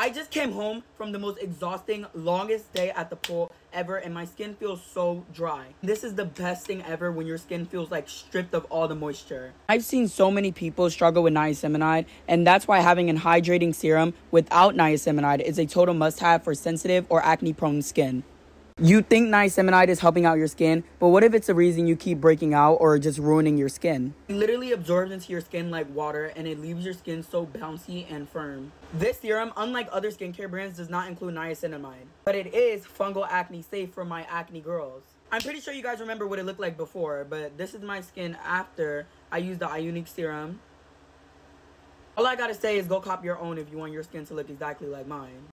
I just came home from the most exhausting, longest day at the pool ever, and my skin feels so dry. This is the best thing ever when your skin feels like stripped of all the moisture. I've seen so many people struggle with niacinamide, and that's why having an hydrating serum without niacinamide is a total must-have for sensitive or acne-prone skin. You think niacinamide is helping out your skin, but what if it's the reason you keep breaking out or just ruining your skin? It literally absorbs into your skin like water, and it leaves your skin so bouncy and firm. This serum, unlike other skincare brands, does not include niacinamide, but it is fungal acne safe for my acne girls. I'm pretty sure you guys remember what it looked like before, but this is my skin after I used the Ionic serum. All I gotta say is go cop your own if you want your skin to look exactly like mine.